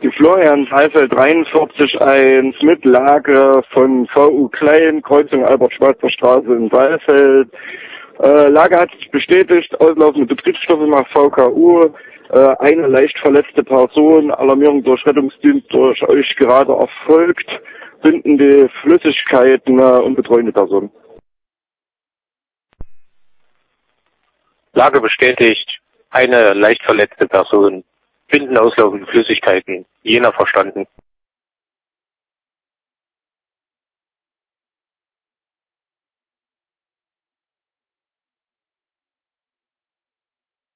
Die Florian Saalfeld 43 mit Lage von VU Klein, Kreuzung Albert-Schweitzer Straße in Saalfeld. Lage hat sich bestätigt, auslaufende Betriebsstoffe nach VKU, eine leicht verletzte Person, Alarmierung durch Rettungsdienst durch euch gerade erfolgt, finden die Flüssigkeiten und betreuende Personen. Lage bestätigt, eine leicht verletzte Person, finden auslaufende Flüssigkeiten, jener verstanden.